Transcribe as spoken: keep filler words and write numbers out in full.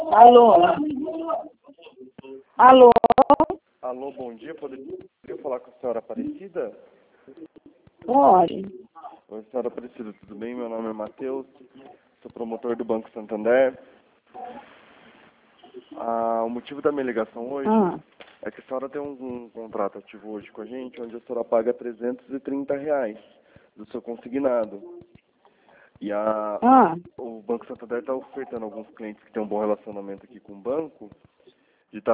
Alô? Alô? Alô, bom dia. Poderia falar com a senhora Aparecida? Pode. Oi, senhora Aparecida, tudo bem? Meu nome é Matheus, sou promotor do Banco Santander. Ah, o motivo da minha ligação hoje Ah. é que a senhora tem um, um contrato ativo hoje com a gente, onde a senhora paga trezentos e trinta reais do seu consignado. E a, Ah. o Banco Santander está ofertando a alguns clientes que têm um bom relacionamento aqui com o banco